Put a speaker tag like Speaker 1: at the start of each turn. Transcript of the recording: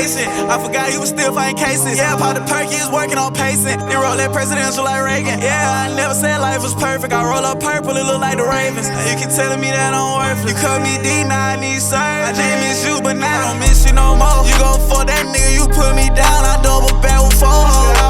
Speaker 1: patient. I forgot you was still fighting cases. Yeah, pop the perky, is working on pacing. They roll that presidential like Reagan. Yeah, I never said life was perfect. I roll up purple, it look like the Ravens. You keep telling me that I'm worthless. You cut me D, now I need service. I didn't miss you, but now I don't miss you no more. You gon' fuck that nigga, you put me down. I double back with 4 hoes.